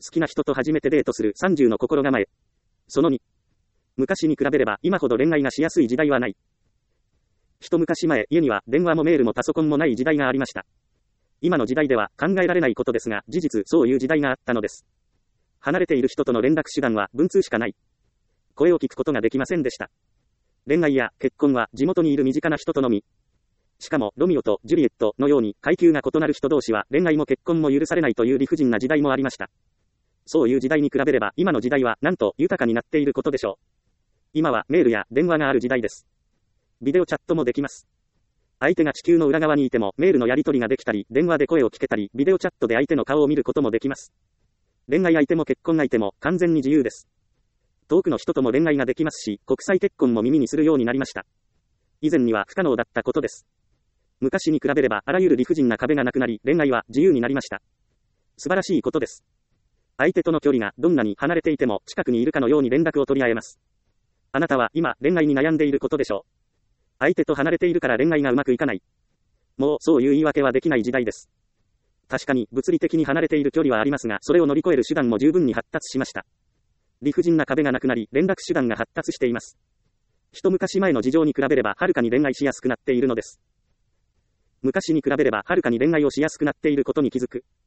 きな人と初めてデートする30の心構え。その2。昔に比べれば今ほど恋愛がしやすい時代はない。一昔前、家には電話もメールもパソコンもない時代がありました。今の時代では考えられないことですが、事実そういう時代があったのです。離れている人との連絡手段は文通しかない。声を聞くことができませんでした。恋愛や結婚は地元にいる身近な人とのみ。しかもロミオとジュリエットのように階級が異なる人同士は恋愛も結婚も許されないという理不尽な時代もありました。そういう時代に比べれば今の時代はなんと豊かになっていることでしょう。今はメールや電話がある時代です。ビデオチャットもできます。相手が地球の裏側にいてもメールのやり取りができたり、電話で声を聞けたり、ビデオチャットで相手の顔を見ることもできます。恋愛相手も結婚相手も完全に自由です。遠くの人とも恋愛ができますし、国際結婚も耳にするようになりました。以前には不可能だったことです。昔に比べればあらゆる理不尽な壁がなくなり、恋愛は自由になりました。素晴らしいことです。相手との距離がどんなに離れていても近くにいるかのように連絡を取り合えます。あなたは今恋愛に悩んでいることでしょう。相手と離れているから恋愛がうまくいかない。もうそういう言い訳はできない時代です。確かに物理的に離れている距離はありますが、それを乗り越える手段も十分に発達しました。理不尽な壁がなくなり、連絡手段が発達しています。一昔前の事情に比べればはるかに恋愛しやすくなっているのです。昔に比べればはるかに恋愛をしやすくなっていることに気づく。